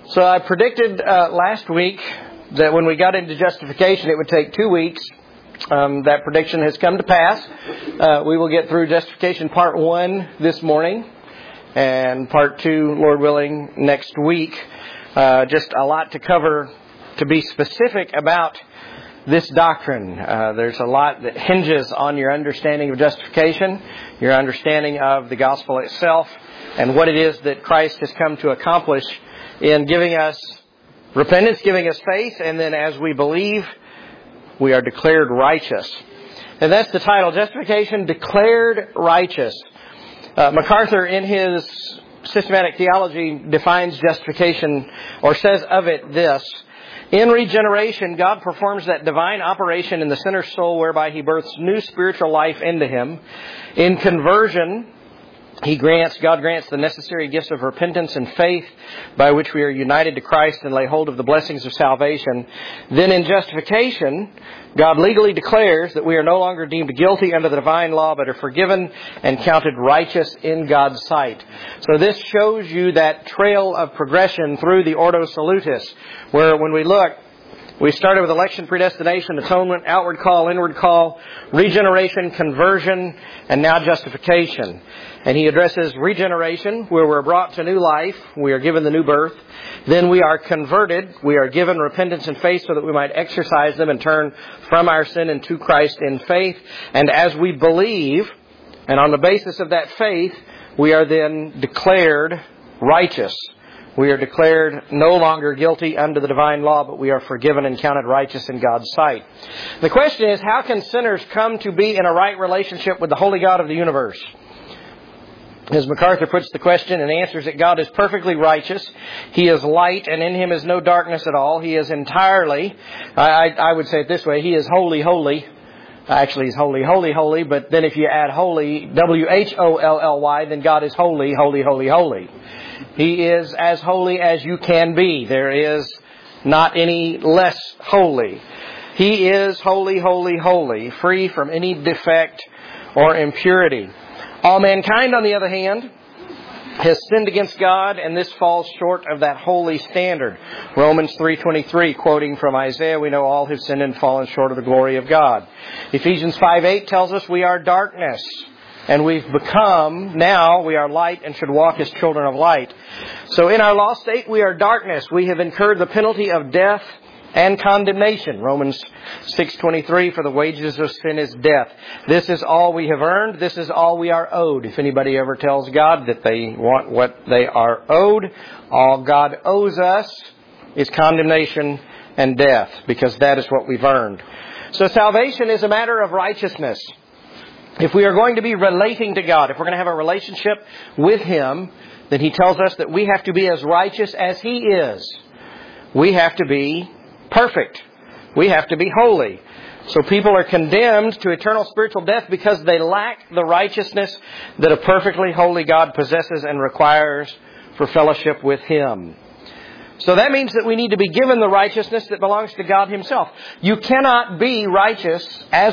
So I predicted last week that when we got into justification, it would take 2 weeks. That prediction has come to pass. We will get through justification part 1 this morning and part 2, Lord willing, next week. Just a lot to cover to be specific about this doctrine. There's a lot that hinges on your understanding of justification, your understanding of the gospel itself, and what it is that Christ has come to accomplish in giving us repentance, giving us faith, and then as we believe, we are declared righteous. And that's the title, Justification Declared Righteous. MacArthur, in his systematic theology, defines justification, or says of it this: in regeneration, God performs that divine operation in the sinner's soul whereby He births new spiritual life into him. In conversion, God grants the necessary gifts of repentance and faith by which we are united to Christ and lay hold of the blessings of salvation. Then in justification, God legally declares that we are no longer deemed guilty under the divine law, but are forgiven and counted righteous in God's sight. So this shows you that trail of progression through the Ordo Salutis, where when we look, we started with election, predestination, atonement, outward call, inward call, regeneration, conversion, and now justification. And he addresses regeneration, where we're brought to new life. We are given the new birth. Then we are converted. We are given repentance and faith so that we might exercise them and turn from our sin and to Christ in faith. And as we believe, and on the basis of that faith, we are then declared righteous. We are declared no longer guilty under the divine law, but we are forgiven and counted righteous in God's sight. The question is, how can sinners come to be in a right relationship with the holy God of the universe? As MacArthur puts the question and answers it, God is perfectly righteous. He is light, and in Him is no darkness at all. He is entirely, I would say it this way, He is holy, holy. Actually, He's holy, holy, holy, but then if you add holy, W-H-O-L-L-Y, then God is holy, holy, holy, holy. He is as holy as you can be. There is not any less holy. He is holy, holy, holy, free from any defect or impurity. All mankind, on the other hand, has sinned against God, and this falls short of that holy standard. Romans 3:23, quoting from Isaiah, we know all have sinned and fallen short of the glory of God. Ephesians 5:8 tells us we are darkness, and we've become, now we are light and should walk as children of light. So in our lost state, we are darkness. We have incurred the penalty of death and condemnation. Romans 6:23, for the wages of sin is death. This is all we have earned. This is all we are owed. If anybody ever tells God that they want what they are owed, all God owes us is condemnation and death, because that is what we've earned. So salvation is a matter of righteousness. If we are going to be relating to God, if we're going to have a relationship with Him, then He tells us that we have to be as righteous as He is. We have to be perfect. We have to be holy. So people are condemned to eternal spiritual death because they lack the righteousness that a perfectly holy God possesses and requires for fellowship with Him. So that means that we need to be given the righteousness that belongs to God Himself. You cannot be righteous as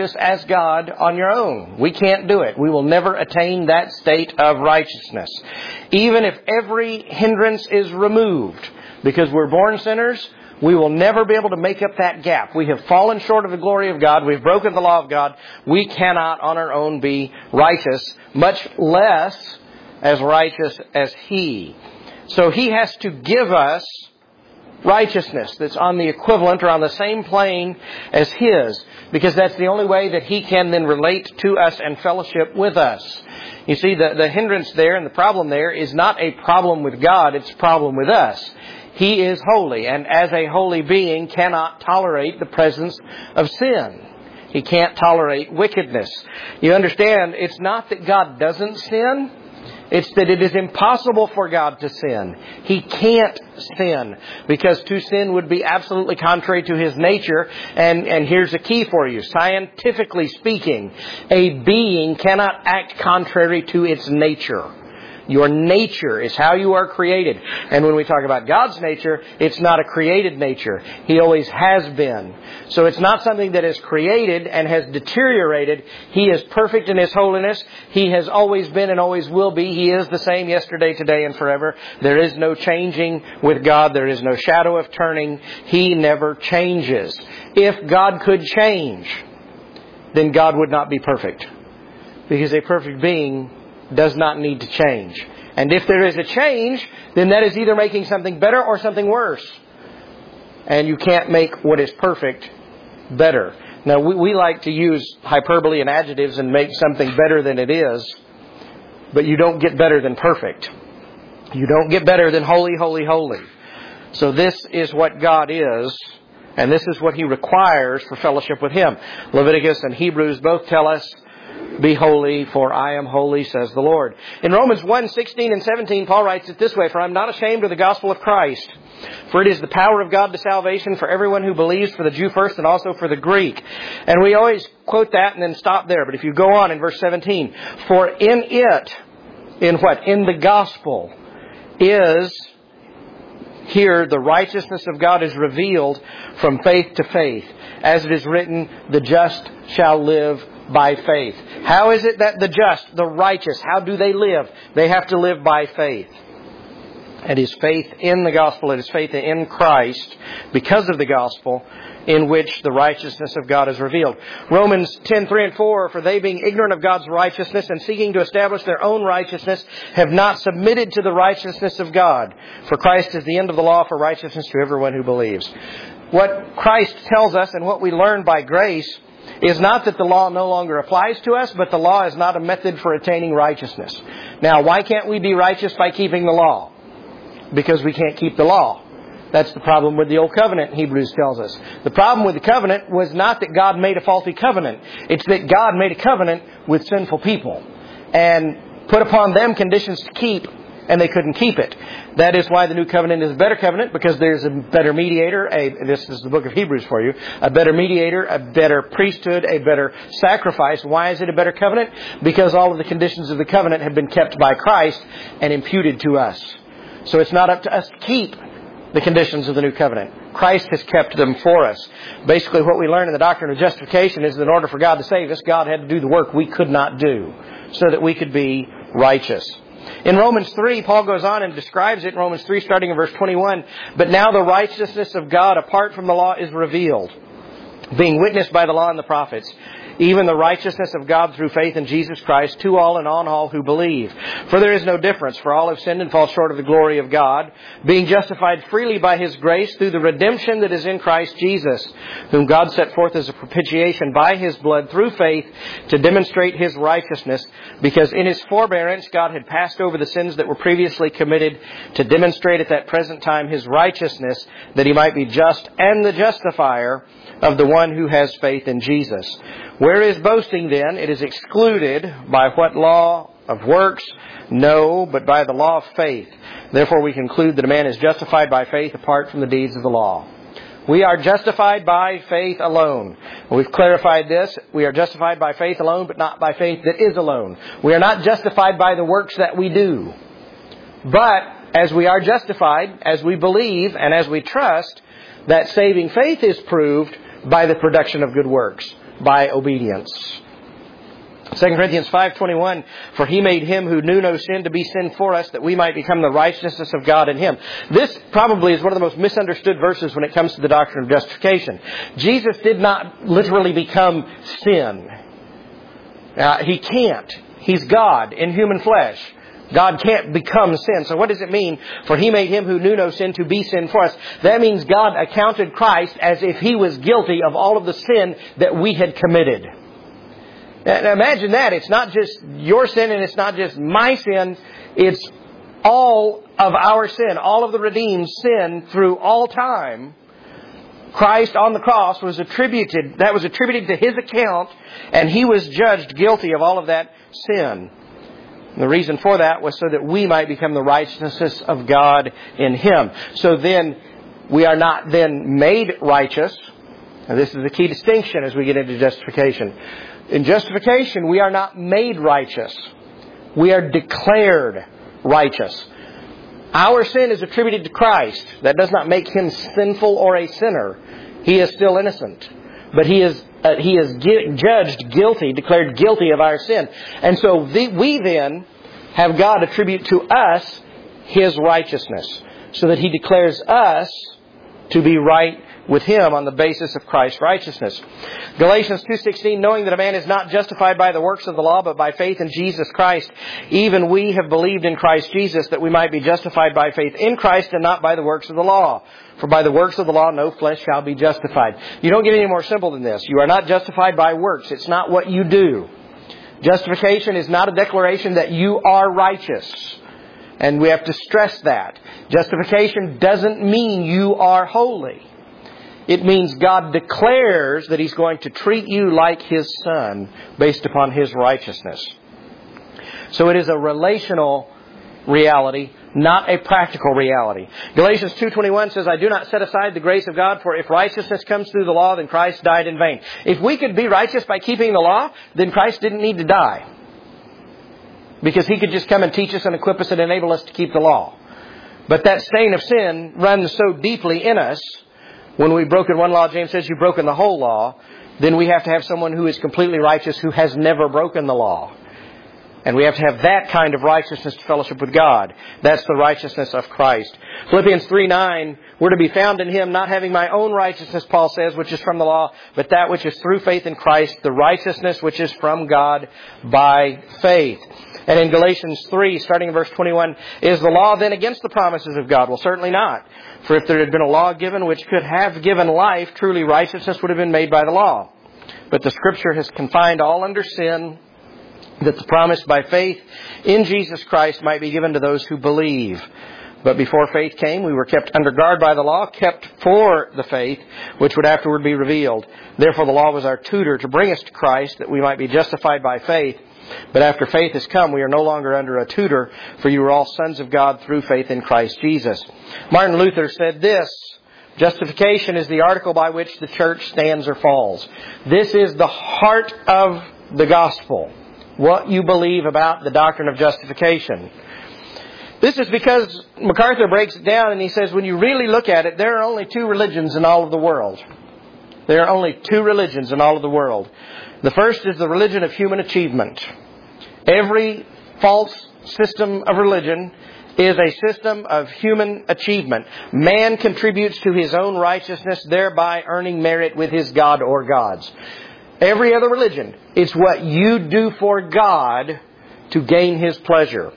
God on your own. We can't do it. We will never attain that state of righteousness. Even if every hindrance is removed, because we're born sinners, we will never be able to make up that gap. We have fallen short of the glory of God. We've broken the law of God. We cannot on our own be righteous, much less as righteous as He. So He has to give us righteousness that's on the equivalent or on the same plane as His, because that's the only way that He can then relate to us and fellowship with us. You see, the hindrance there and the problem there is not a problem with God, it's a problem with us. He is holy, and as a holy being cannot tolerate the presence of sin. He can't tolerate wickedness. You understand, it's not that God doesn't sin. It's that it is impossible for God to sin. He can't sin, because to sin would be absolutely contrary to His nature. And here's a key for you. Scientifically speaking, a being cannot act contrary to its nature. Your nature is how you are created. And when we talk about God's nature, it's not a created nature. He always has been. So it's not something that is created and has deteriorated. He is perfect in His holiness. He has always been and always will be. He is the same yesterday, today, and forever. There is no changing with God. There is no shadow of turning. He never changes. If God could change, then God would not be perfect. Because a perfect being does not need to change. And if there is a change, then that is either making something better or something worse. And you can't make what is perfect better. Now, we like to use hyperbole and adjectives and make something better than it is. But you don't get better than perfect. You don't get better than holy, holy, holy. So this is what God is. And this is what He requires for fellowship with Him. Leviticus and Hebrews both tell us, be holy, for I am holy, says the Lord. In Romans 1:16 and 17, Paul writes it this way, for I am not ashamed of the gospel of Christ, for it is the power of God to salvation for everyone who believes, for the Jew first and also for the Greek. And we always quote that and then stop there. But if you go on in verse 17, for in it, in what? In the gospel is, here the righteousness of God is revealed from faith to faith. As it is written, the just shall live by faith. How is it that the just, the righteous, how do they live? They have to live by faith. It is faith in the gospel. It is faith in Christ because of the gospel in which the righteousness of God is revealed. Romans 10:3 and 4, for they being ignorant of God's righteousness and seeking to establish their own righteousness have not submitted to the righteousness of God. For Christ is the end of the law for righteousness to everyone who believes. What Christ tells us and what we learn by grace is not that the law no longer applies to us, but the law is not a method for attaining righteousness. Now, why can't we be righteous by keeping the law? Because we can't keep the law. That's the problem with the Old Covenant, Hebrews tells us. The problem with the covenant was not that God made a faulty covenant. It's that God made a covenant with sinful people and put upon them conditions to keep, and they couldn't keep it. That is why the new covenant is a better covenant, because there's a better mediator. This is the book of Hebrews for you. A better mediator, a better priesthood, a better sacrifice. Why is it a better covenant? Because all of the conditions of the covenant have been kept by Christ and imputed to us. So it's not up to us to keep the conditions of the new covenant. Christ has kept them for us. Basically, what we learn in the doctrine of justification is that in order for God to save us, God had to do the work we could not do so that we could be righteous. In Romans 3, Paul goes on and describes it in Romans 3 starting in verse 21. But now the righteousness of God apart from the law is revealed, being witnessed by the law and the prophets, even the righteousness of God through faith in Jesus Christ to all and on all who believe. For there is no difference, for all have sinned and fall short of the glory of God, being justified freely by His grace through the redemption that is in Christ Jesus, whom God set forth as a propitiation by His blood through faith to demonstrate His righteousness, because in His forbearance God had passed over the sins that were previously committed to demonstrate at that present time His righteousness, that He might be just and the justifier of the one who has faith in Jesus. Where is boasting then? It is excluded by what law of works? No, but by the law of faith. Therefore we conclude that a man is justified by faith apart from the deeds of the law. We are justified by faith alone. We've clarified this. We are justified by faith alone, but not by faith that is alone. We are not justified by the works that we do. But as we are justified, as we believe, and as we trust, that saving faith is proved by the production of good works, by obedience. 2 Corinthians 5:21, for He made Him who knew no sin to be sin for us, that we might become the righteousness of God in Him. This probably is one of the most misunderstood verses when it comes to the doctrine of justification. Jesus did not literally become sin. He can't. He's God in human flesh. God can't become sin. So what does it mean? For He made Him who knew no sin to be sin for us. That means God accounted Christ as if He was guilty of all of the sin that we had committed. Now imagine that. It's not just your sin and it's not just my sin. It's all of our sin, all of the redeemed sin through all time. Christ on the cross was attributed to His account, and He was judged guilty of all of that sin. And the reason for that was so that we might become the righteousness of God in Him. So then, we are not then made righteous. And this is the key distinction as we get into justification. In justification, we are not made righteous. We are declared righteous. Our sin is attributed to Christ. That does not make Him sinful or a sinner. He is still innocent. But He is judged guilty, declared guilty of our sin. And so we then have God attribute to us His righteousness, so that He declares us to be right with Him on the basis of Christ's righteousness. Galatians 2:16, knowing that a man is not justified by the works of the law, but by faith in Jesus Christ, even we have believed in Christ Jesus, that we might be justified by faith in Christ and not by the works of the law. For by the works of the law no flesh shall be justified. You don't get any more simple than this. You are not justified by works. It's not what you do. Justification is not a declaration that you are righteous. And we have to stress that. Justification doesn't mean you are holy. It means God declares that He's going to treat you like His Son based upon His righteousness. So it is a relational reality, not a practical reality. Galatians 2:21 says, I do not set aside the grace of God, for if righteousness comes through the law, then Christ died in vain. If we could be righteous by keeping the law, then Christ didn't need to die. Because He could just come and teach us and equip us and enable us to keep the law. But that stain of sin runs so deeply in us. When we've broken one law, James says you've broken the whole law. Then we have to have someone who is completely righteous, who has never broken the law. And we have to have that kind of righteousness to fellowship with God. That's the righteousness of Christ. Philippians 3:9, we're to be found in Him, not having my own righteousness, Paul says, which is from the law, but that which is through faith in Christ, the righteousness which is from God by faith. And in Galatians 3, starting in verse 21, is the law then against the promises of God? Well, certainly not. For if there had been a law given which could have given life, truly righteousness would have been made by the law. But the Scripture has confined all under sin, that the promise by faith in Jesus Christ might be given to those who believe. But before faith came, we were kept under guard by the law, kept for the faith, which would afterward be revealed. Therefore the law was our tutor to bring us to Christ, that we might be justified by faith. But after faith has come, we are no longer under a tutor, for you are all sons of God through faith in Christ Jesus. Martin Luther said this, justification is the article by which the church stands or falls. This is the heart of the gospel, what you believe about the doctrine of justification. This is because MacArthur breaks it down and he says when you really look at it, there are only two religions in all of the world. There are only two religions in all of the world. The first is the religion of human achievement. Every false system of religion is a system of human achievement. Man contributes to his own righteousness, thereby earning merit with his God or gods. Every other religion, it's what you do for God to gain His pleasure.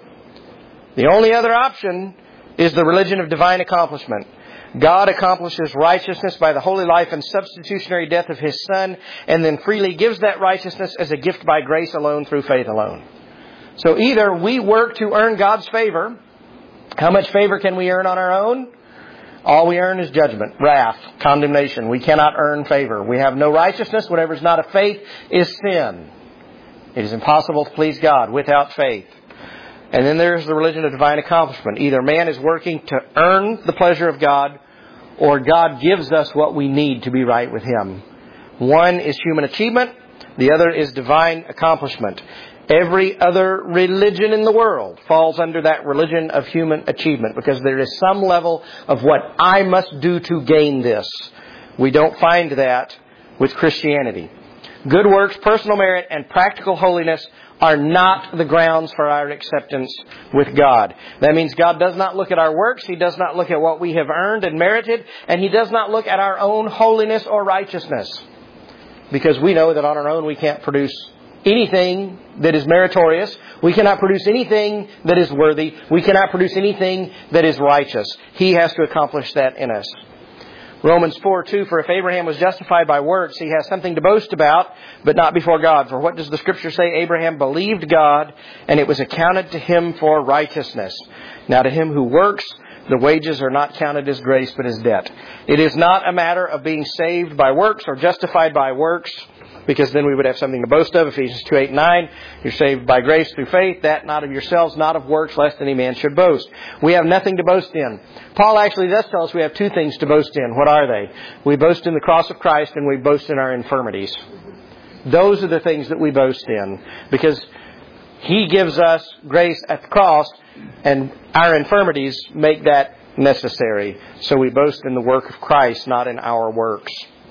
The only other option is the religion of divine accomplishment. God accomplishes righteousness by the holy life and substitutionary death of His Son, and then freely gives that righteousness as a gift by grace alone through faith alone. So either we work to earn God's favor. How much favor can we earn on our own? All we earn is judgment, wrath, condemnation. We cannot earn favor. We have no righteousness. Whatever is not of faith is sin. It is impossible to please God without faith. And then there's the religion of divine accomplishment. Either man is working to earn the pleasure of God, or God gives us what we need to be right with Him. One is human achievement. The other is divine accomplishment. Every other religion in the world falls under that religion of human achievement, because there is some level of what I must do to gain this. We don't find that with Christianity. Good works, personal merit, and practical holiness are not the grounds for our acceptance with God. That means God does not look at our works. He does not look at what we have earned and merited. And He does not look at our own holiness or righteousness. Because we know that on our own we can't produce anything that is meritorious. We cannot produce anything that is worthy. We cannot produce anything that is righteous. He has to accomplish that in us. Romans 4:2, for if Abraham was justified by works, he has something to boast about, but not before God. For what does the Scripture say? Abraham believed God, and it was accounted to him for righteousness. Now to him who works, the wages are not counted as grace, but as debt. It is not a matter of being saved by works or justified by works, because then we would have something to boast of. Ephesians 2:8-9, you're saved by grace through faith, that not of yourselves, not of works, lest any man should boast. We have nothing to boast in. Paul actually does tell us we have two things to boast in. What are they? We boast in the cross of Christ, and we boast in our infirmities. Those are the things that we boast in. Because He gives us grace at the cross, and our infirmities make that necessary. So we boast in the work of Christ, not in our works.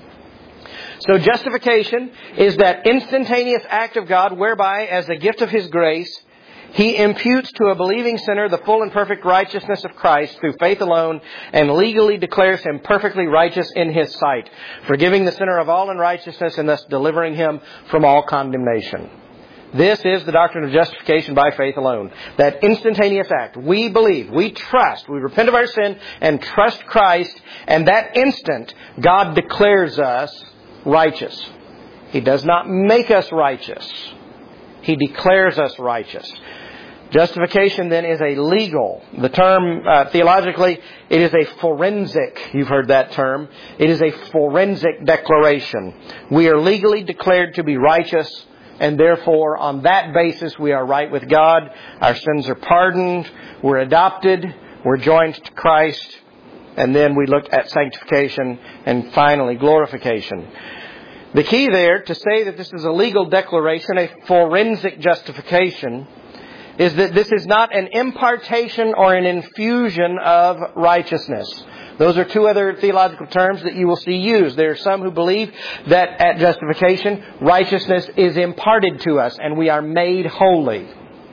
So justification is that instantaneous act of God whereby, as a gift of His grace, He imputes to a believing sinner the full and perfect righteousness of Christ through faith alone, and legally declares him perfectly righteous in His sight, forgiving the sinner of all unrighteousness and thus delivering him from all condemnation. This is the doctrine of justification by faith alone. That instantaneous act. We believe, we trust, we repent of our sin and trust Christ, and that instant God declares us righteous. He does not make us righteous. He declares us righteous. Justification then is a legal. The term, theologically, it is a forensic. You've heard that term. It is a forensic declaration. We are legally declared to be righteous, and therefore, on that basis, we are right with God. Our sins are pardoned. We're adopted. We're joined to Christ. And then we look at sanctification and finally glorification. The key there, to say that this is a legal declaration, a forensic justification, is that this is not an impartation or an infusion of righteousness. Those are two other theological terms that you will see used. There are some who believe that at justification, righteousness is imparted to us and we are made holy.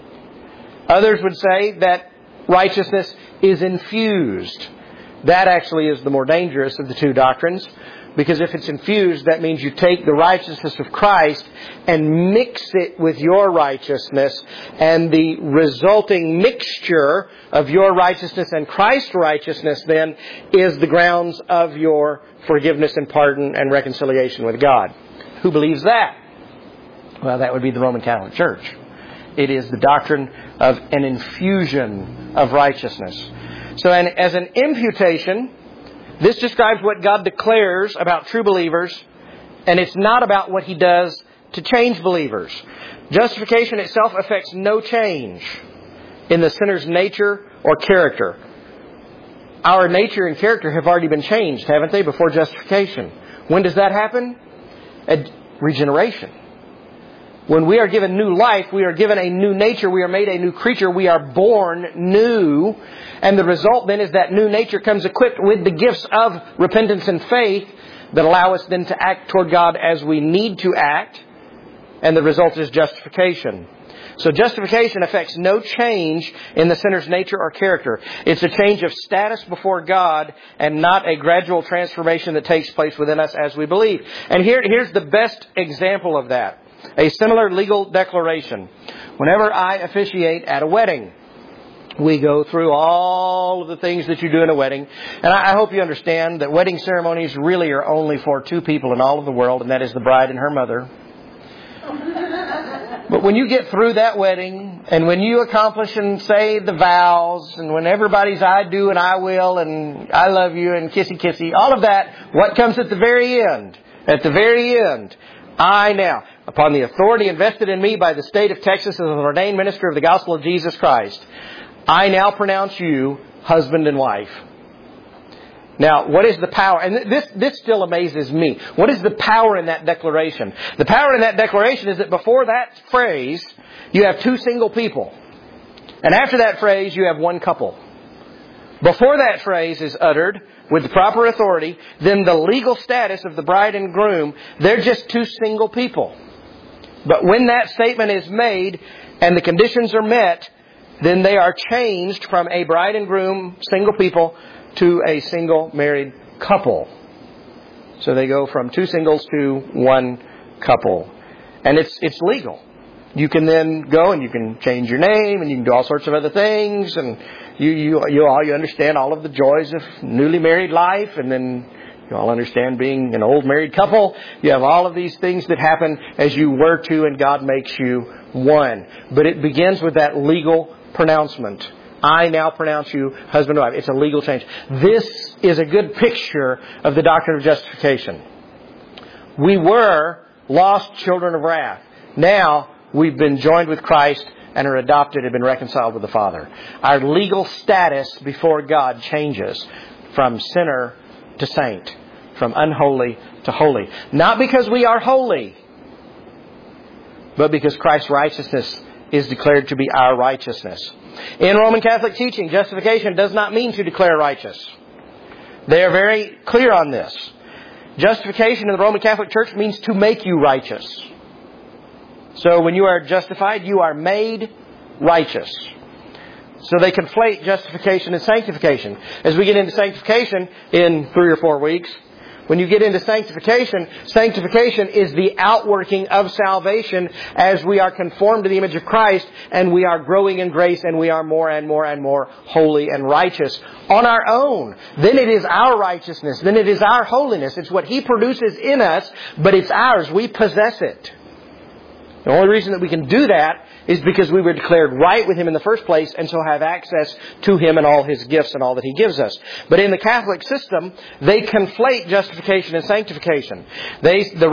Others would say that righteousness is infused. That actually is the more dangerous of the two doctrines, because if it's infused, that means you take the righteousness of Christ and mix it with your righteousness, and the resulting mixture of your righteousness and Christ's righteousness then is the grounds of your forgiveness and pardon and reconciliation with God. Who believes that? Well, that would be the Roman Catholic Church. It is the doctrine of an infusion of righteousness. So as an imputation, this describes what God declares about true believers, and it's not about what He does to change believers. Justification itself affects no change in the sinner's nature or character. Our nature and character have already been changed, haven't they, before justification? When does that happen? At regeneration. When we are given new life, we are given a new nature, we are made a new creature, we are born new. And the result then is that new nature comes equipped with the gifts of repentance and faith that allow us then to act toward God as we need to act. And the result is justification. So justification affects no change in the sinner's nature or character. It's a change of status before God and not a gradual transformation that takes place within us as we believe. And here's the best example of that. A similar legal declaration. Whenever I officiate at a wedding, we go through all of the things that you do in a wedding. And I hope you understand that wedding ceremonies really are only for two people in all of the world, and that is the bride and her mother. But when you get through that wedding, and when you accomplish and say the vows, and when everybody's I do and I will and I love you and kissy kissy, all of that, what comes at the very end? At the very end, I now, upon the authority invested in me by the state of Texas as an ordained minister of the gospel of Jesus Christ, I now pronounce you husband and wife. Now, what is the power? And this still amazes me. What is the power in that declaration? The power in that declaration is that before that phrase, you have two single people. And after that phrase, you have one couple. Before that phrase is uttered with the proper authority, then the legal status of the bride and groom, they're just two single people. But when that statement is made and the conditions are met, then they are changed from a bride and groom, single people, to a single married couple. So they go from two singles to one couple. And it's legal. You can then go and you can change your name and you can do all sorts of other things, and you understand all of the joys of newly married life, and then you all understand being an old married couple. You have all of these things that happen as you were to, and God makes you one. But it begins with that legal pronouncement. I now pronounce you husband and wife. It's a legal change. This is a good picture of the doctrine of justification. We were lost children of wrath. Now we've been joined with Christ and are adopted and been reconciled with the Father. Our legal status before God changes from sinner to saint, from unholy to holy. Not because we are holy, but because Christ's righteousness is declared to be our righteousness. In Roman Catholic teaching, justification does not mean to declare righteous. They are very clear on this. Justification in the Roman Catholic Church means to make you righteous. So when you are justified, you are made righteous. So they conflate justification and sanctification. As we get into sanctification in 3 or 4 weeks, when you get into sanctification, sanctification is the outworking of salvation as we are conformed to the image of Christ and we are growing in grace and we are more and more and more holy and righteous on our own. Then it is our righteousness. Then it is our holiness. It's what He produces in us, but it's ours. We possess it. The only reason that we can do that is because we were declared right with Him in the first place and so have access to Him and all His gifts and all that He gives us. But in the Catholic system, they conflate justification and sanctification. The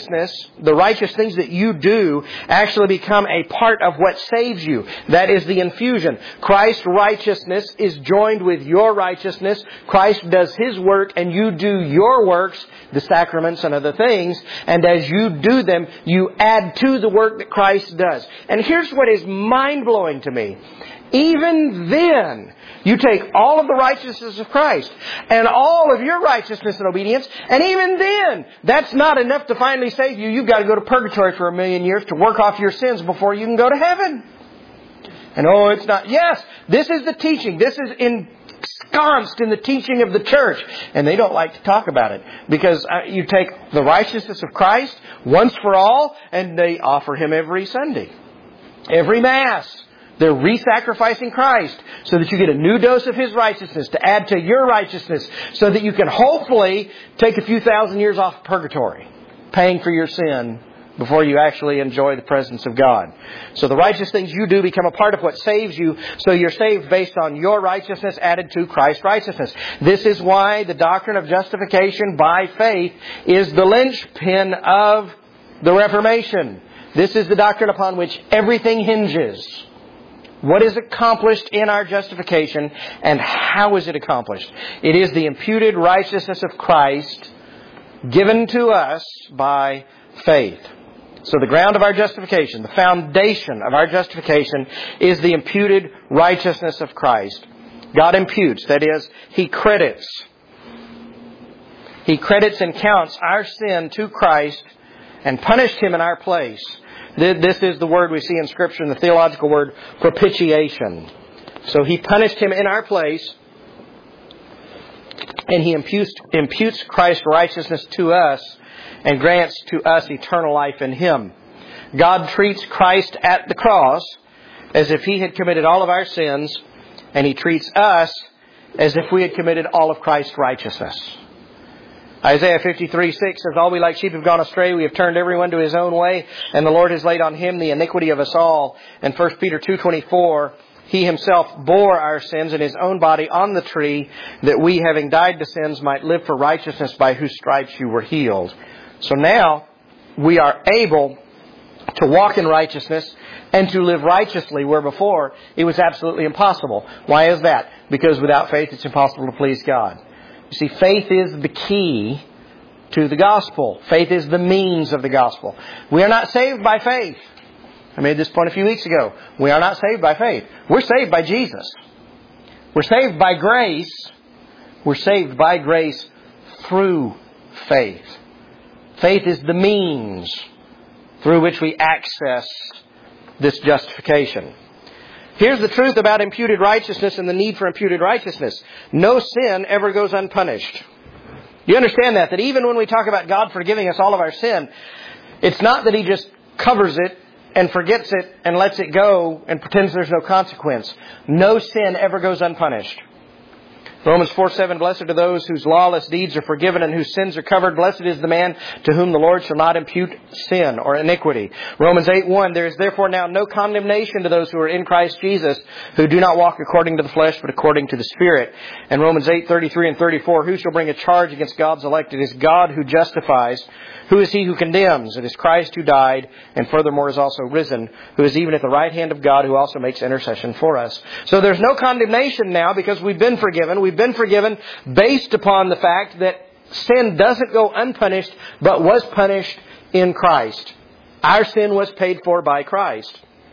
righteous things that you do actually become a part of what saves you. That is the infusion. Christ's righteousness is joined with your righteousness. Christ does His work and you do your works, the sacraments and other things. And as you do them, you add to the work that Christ does. And here's what is mind-blowing to me. Even then, you take all of the righteousness of Christ and all of your righteousness and obedience, and even then, that's not enough to finally save you. You've got to go to purgatory for 1,000,000 years to work off your sins before you can go to heaven. And it's not. Yes, this is the teaching. This is ensconced in the teaching of the church. And they don't like to talk about it. Because you take the righteousness of Christ once for all, and they offer Him every Sunday. Every Mass. They're re-sacrificing Christ so that you get a new dose of His righteousness to add to your righteousness so that you can hopefully take a few thousand years off purgatory, paying for your sin before you actually enjoy the presence of God. So the righteous things you do become a part of what saves you. So you're saved based on your righteousness added to Christ's righteousness. This is why the doctrine of justification by faith is the linchpin of the Reformation. This is the doctrine upon which everything hinges. What is accomplished in our justification and how is it accomplished? It is the imputed righteousness of Christ given to us by faith. So the ground of our justification, the foundation of our justification is the imputed righteousness of Christ. God imputes, that is, He credits. He credits and counts our sin to Christ and punished Him in our place. This is the word we see in Scripture, in the theological word, propitiation. So He punished Him in our place, and He imputes Christ's righteousness to us and grants to us eternal life in Him. God treats Christ at the cross as if He had committed all of our sins, and He treats us as if we had committed all of Christ's righteousness. Isaiah 53:6 says, "All we like sheep have gone astray. We have turned everyone to his own way, and the Lord has laid on Him the iniquity of us all." And 1 Peter 2:24, He Himself bore our sins in His own body on the tree, that we, having died to sins, might live for righteousness, by whose stripes you were healed. So now we are able to walk in righteousness and to live righteously, where before it was absolutely impossible. Why is that? Because without faith it's impossible to please God. You see, faith is the key to the gospel. Faith is the means of the gospel. We are not saved by faith. I made this point a few weeks ago. We are not saved by faith. We're saved by Jesus. We're saved by grace. We're saved by grace through faith. Faith is the means through which we access this justification. Here's the truth about imputed righteousness and the need for imputed righteousness. No sin ever goes unpunished. You understand that? That even when we talk about God forgiving us all of our sin, it's not that He just covers it and forgets it and lets it go and pretends there's no consequence. No sin ever goes unpunished. Romans 4:7, "Blessed are those whose lawless deeds are forgiven and whose sins are covered. Blessed is the man to whom the Lord shall not impute sin or iniquity." Romans 8:1, "There is therefore now no condemnation to those who are in Christ Jesus, who do not walk according to the flesh, but according to the Spirit." And Romans 8:33 and 34, "Who shall bring a charge against God's elect? It is God who justifies. Who is he who condemns? It is Christ who died, and furthermore is also risen, who is even at the right hand of God, who also makes intercession for us." So there's no condemnation now because we've been forgiven. We've been forgiven based upon the fact that sin doesn't go unpunished, but was punished in Christ. Our sin was paid for by Christ.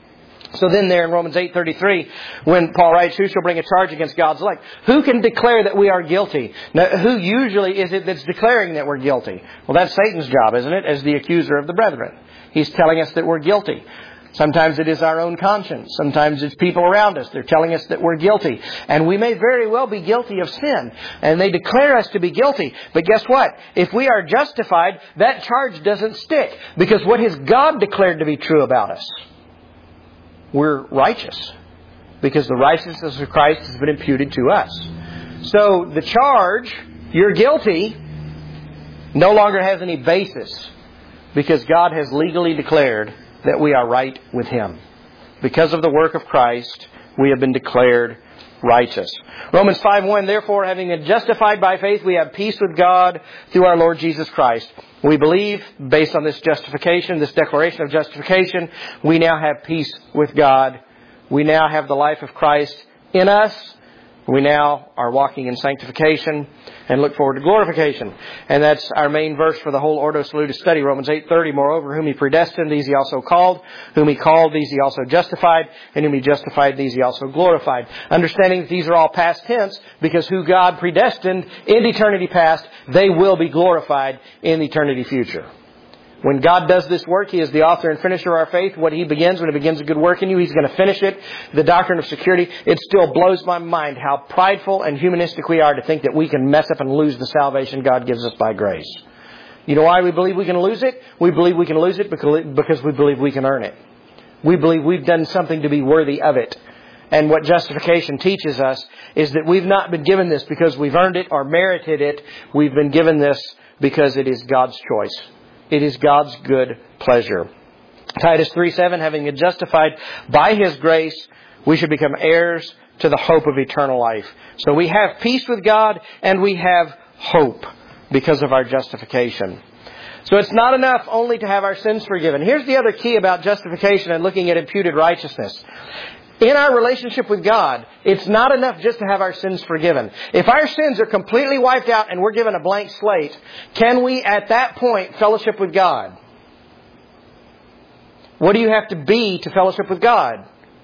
So then there in Romans 8:33, when Paul writes, who shall bring a charge against God's elect? Who can declare that we are guilty? Now, who usually is it that's declaring that we're guilty? Well, that's Satan's job, isn't it? As the accuser of the brethren. He's telling us that we're guilty. Sometimes it is our own conscience. Sometimes it's people around us. They're telling us that we're guilty. And we may very well be guilty of sin. And they declare us to be guilty. But guess what? If we are justified, that charge doesn't stick. Because what has God declared to be true about us? We're righteous. Because the righteousness of Christ has been imputed to us. So the charge, you're guilty, no longer has any basis. Because God has legally declared that we are right with Him. Because of the work of Christ, we have been declared righteous. Romans 5:1, therefore, having been justified by faith, we have peace with God through our Lord Jesus Christ. We believe, based on this justification, this declaration of justification, we now have peace with God. We now have the life of Christ in us. We now are walking in sanctification and look forward to glorification. And that's our main verse for the whole Ordo Salutis study, Romans 8:30. Moreover, whom He predestined, these He also called. Whom He called, these He also justified. And whom He justified, these He also glorified. Understanding that these are all past tense, because who God predestined in eternity past, they will be glorified in eternity future. When God does this work, He is the author and finisher of our faith. What He begins, when He begins a good work in you, He's going to finish it. The doctrine of security, it still blows my mind how prideful and humanistic we are to think that we can mess up and lose the salvation God gives us by grace. You know why we believe we can lose it? We believe we can lose it because we believe we can earn it. We believe we've done something to be worthy of it. And what justification teaches us is that we've not been given this because we've earned it or merited it. We've been given this because it is God's choice. It is God's good pleasure. Titus 3:7, having been justified by His grace, we should become heirs to the hope of eternal life. So we have peace with God and we have hope because of our justification. So it's not enough only to have our sins forgiven. Here's the other key about justification and looking at imputed righteousness. In our relationship with God, it's not enough just to have our sins forgiven. If our sins are completely wiped out and we're given a blank slate, can we at that point fellowship with God? What do you have to be to fellowship with God?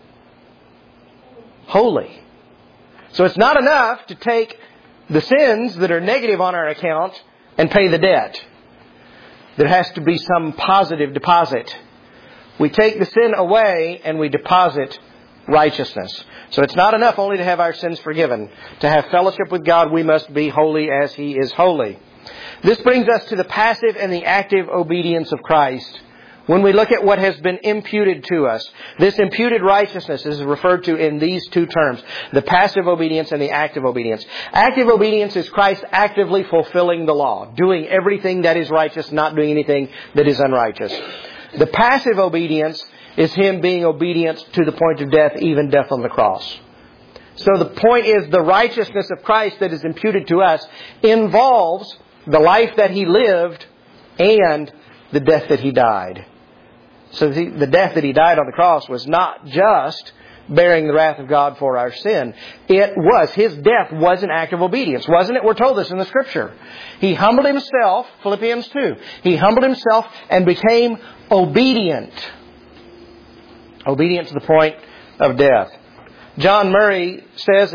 Holy. So it's not enough to take the sins that are negative on our account and pay the debt. There has to be some positive deposit. We take the sin away and we deposit righteousness. So it's not enough only to have our sins forgiven. To have fellowship with God, we must be holy as He is holy. This brings us to the passive and the active obedience of Christ. When we look at what has been imputed to us, this imputed righteousness is referred to in these two terms, the passive obedience and the active obedience. Active obedience is Christ actively fulfilling the law, doing everything that is righteous, not doing anything that is unrighteous. The passive obedience is Him being obedient to the point of death, even death on the cross. So the point is, the righteousness of Christ that is imputed to us involves the life that He lived and the death that He died. So the death that He died on the cross was not just bearing the wrath of God for our sin. His death was an act of obedience, wasn't it? We're told this in the Scripture. He humbled Himself, Philippians 2. He humbled Himself and became obedient. Obedient to the point of death. John Murray says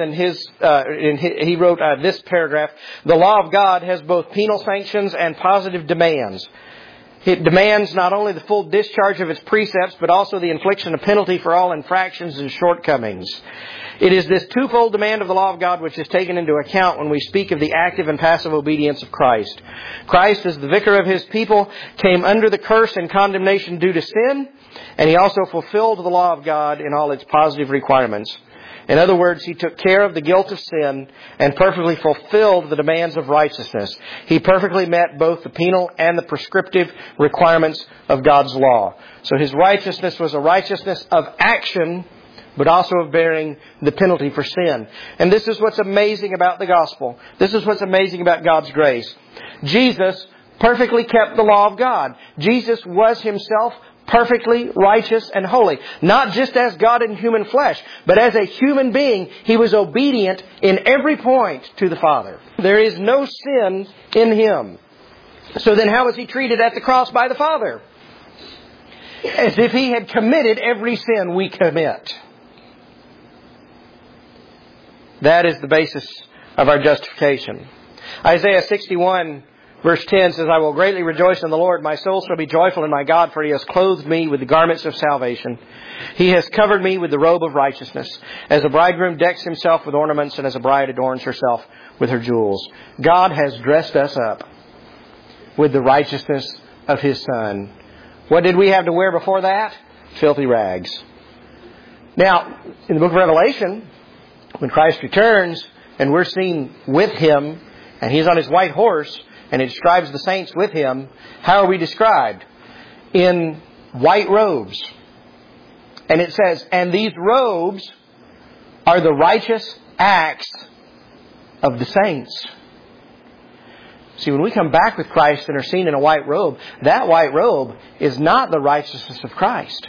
he wrote this paragraph, the law of God has both penal sanctions and positive demands. It demands not only the full discharge of its precepts, but also the infliction of penalty for all infractions and shortcomings. It is this twofold demand of the law of God which is taken into account when we speak of the active and passive obedience of Christ. Christ, as the vicar of His people, came under the curse and condemnation due to sin, and He also fulfilled the law of God in all its positive requirements. In other words, He took care of the guilt of sin and perfectly fulfilled the demands of righteousness. He perfectly met both the penal and the prescriptive requirements of God's law. So His righteousness was a righteousness of action, but also of bearing the penalty for sin. And this is what's amazing about the gospel. This is what's amazing about God's grace. Jesus perfectly kept the law of God. Jesus was Himself perfectly righteous and holy. Not just as God in human flesh, but as a human being, He was obedient in every point to the Father. There is no sin in Him. So then how was He treated at the cross by the Father? as if He had committed every sin we commit. That is the basis of our justification. Isaiah 61 verse 10 says, I will greatly rejoice in the Lord. My soul shall be joyful in my God, for He has clothed me with the garments of salvation. He has covered me with the robe of righteousness. As a bridegroom decks himself with ornaments, and as a bride adorns herself with her jewels. God has dressed us up with the righteousness of His Son. What did we have to wear before that? Filthy rags. Now, in the book of Revelation, when Christ returns and we're seen with Him, and He's on His white horse, and He describes the saints with Him, how are we described? In white robes. And it says, and these robes are the righteous acts of the saints. See, when we come back with Christ and are seen in a white robe, that white robe is not the righteousness of Christ.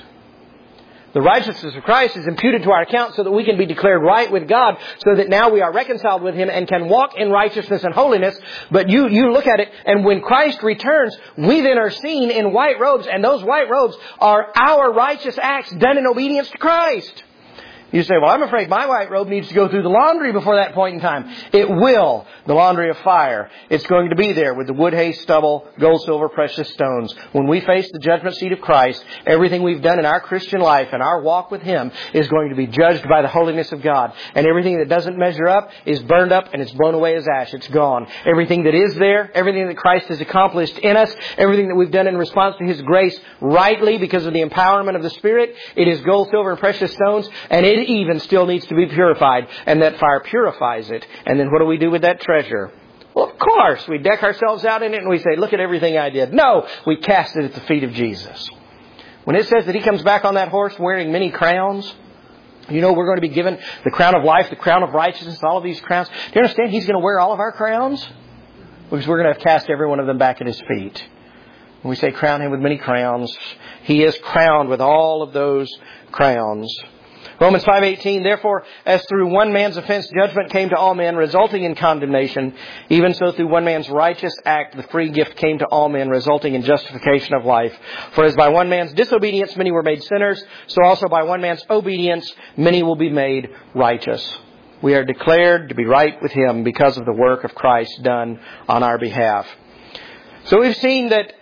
The righteousness of Christ is imputed to our account so that we can be declared right with God, so that now we are reconciled with Him and can walk in righteousness and holiness. But you look at it, and when Christ returns, we then are seen in white robes, and those white robes are our righteous acts done in obedience to Christ. You say, well, I'm afraid my white robe needs to go through the laundry before that point in time. It will. The laundry of fire. It's going to be there with the wood, hay, stubble, gold, silver, precious stones. When we face the judgment seat of Christ, everything we've done in our Christian life and our walk with Him is going to be judged by the holiness of God. And everything that doesn't measure up is burned up and it's blown away as ash. It's gone. Everything that is there, everything that Christ has accomplished in us, everything that we've done in response to His grace rightly because of the empowerment of the Spirit, it is gold, silver, and precious stones, and it even still needs to be purified, and that fire purifies it. And then what do we do with that treasure? Well, of course, we deck ourselves out in it and we say, look at everything I did. No, we cast it at the feet of Jesus. When it says that He comes back on that horse wearing many crowns, you know we're going to be given the crown of life, the crown of righteousness, all of these crowns. Do you understand He's going to wear all of our crowns? Because we're going to have cast every one of them back at His feet. When we say crown Him with many crowns, He is crowned with all of those crowns. Romans 5:18, therefore, as through one man's offense judgment came to all men, resulting in condemnation, even so through one man's righteous act the free gift came to all men, resulting in justification of life. For as by one man's disobedience many were made sinners, so also by one man's obedience many will be made righteous. We are declared to be right with Him because of the work of Christ done on our behalf. So we've seen that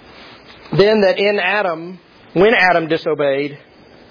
then that in Adam, when Adam disobeyed,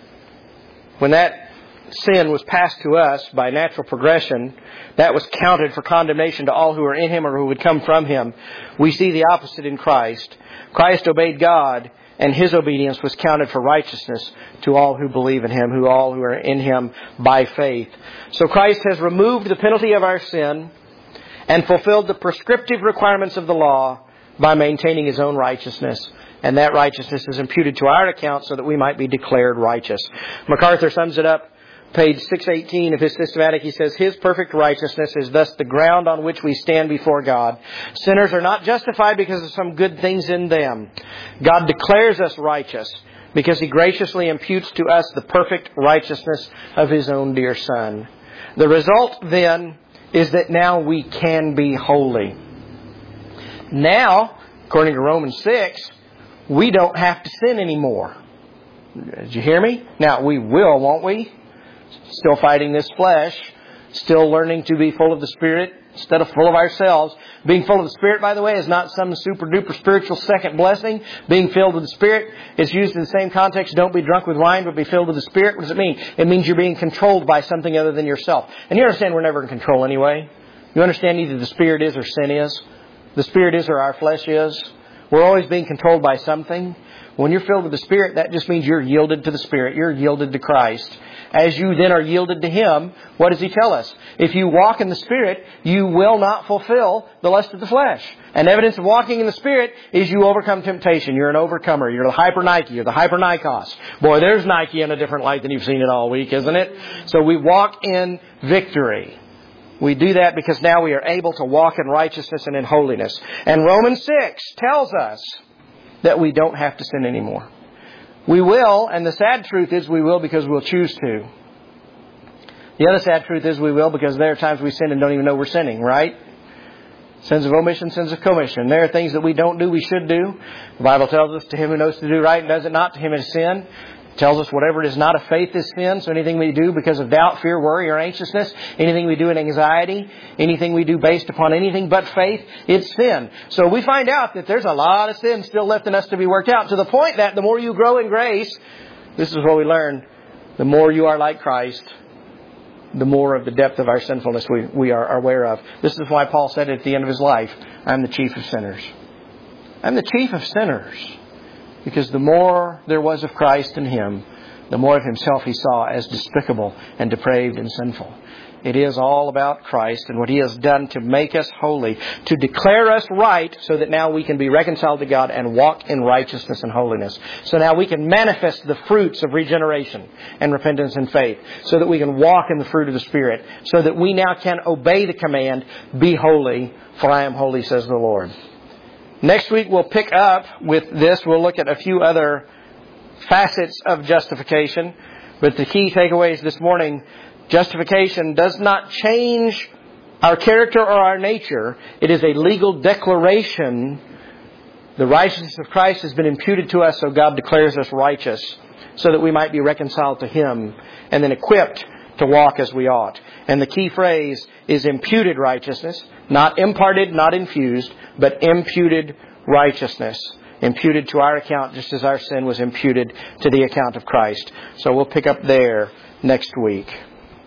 when that sin was passed to us by natural progression, that was counted for condemnation to all who are in Him or who would come from Him. We see the opposite in Christ. Christ obeyed God, and His obedience was counted for righteousness to all who believe in Him, all who are in Him by faith. So Christ has removed the penalty of our sin and fulfilled the prescriptive requirements of the law by maintaining His own righteousness. And that righteousness is imputed to our account so that we might be declared righteous. MacArthur sums it up, page 618 of his systematic. He says, His perfect righteousness is thus the ground on which we stand before God. Sinners are not justified because of some good things in them. God declares us righteous because He graciously imputes to us the perfect righteousness of His own dear Son. The result then is that now we can be holy. Now, according to Romans 6, we don't have to sin anymore. Did you hear me? Now, we will, won't we? Still fighting this flesh. Still learning to be full of the Spirit instead of full of ourselves. Being full of the Spirit, by the way, is not some super duper spiritual second blessing. Being filled with the Spirit is used in the same context. Don't be drunk with wine, but be filled with the Spirit. What does it mean? It means you're being controlled by something other than yourself. And you understand we're never in control anyway. You understand either the Spirit is or sin is. The Spirit is or our flesh is. We're always being controlled by something. When you're filled with the Spirit, that just means you're yielded to the Spirit. You're yielded to Christ. As you then are yielded to Him, what does He tell us? If you walk in the Spirit, you will not fulfill the lust of the flesh. And evidence of walking in the Spirit is you overcome temptation. You're an overcomer. You're the hyper-Nike. You're the hyper-Nikos. Boy, there's Nike in a different light than you've seen it all week, isn't it? So we walk in victory. We do that because now we are able to walk in righteousness and in holiness. And Romans 6 tells us that we don't have to sin anymore. We will, and the sad truth is we will because we'll choose to. The other sad truth is we will because there are times we sin and don't even know we're sinning, right? Sins of omission, sins of commission. There are things that we don't do, we should do. The Bible tells us, to him who knows to do right and does it not, to him it is sin. It tells us whatever it is not of faith is sin. So anything we do because of doubt, fear, worry, or anxiousness, anything we do in anxiety, anything we do based upon anything but faith, it's sin. So we find out that there's a lot of sin still left in us to be worked out, to the point that the more you grow in grace, this is what we learn, the more you are like Christ, the more of the depth of our sinfulness we are aware of. This is why Paul said at the end of his life, I'm the chief of sinners. I'm the chief of sinners. Because the more there was of Christ in him, the more of himself he saw as despicable and depraved and sinful. It is all about Christ and what he has done to make us holy, to declare us right so that now we can be reconciled to God and walk in righteousness and holiness. So now we can manifest the fruits of regeneration and repentance and faith, so that we can walk in the fruit of the Spirit, so that we now can obey the command, be holy, for I am holy, says the Lord. Next week we'll pick up with this. We'll look at a few other facets of justification. But the key takeaways this morning, justification does not change our character or our nature. It is a legal declaration. The righteousness of Christ has been imputed to us, so God declares us righteous, so that we might be reconciled to him and then equipped to walk as we ought. And the key phrase is imputed righteousness, not imparted, not infused, but imputed righteousness. Imputed to our account just as our sin was imputed to the account of Christ. So we'll pick up there next week.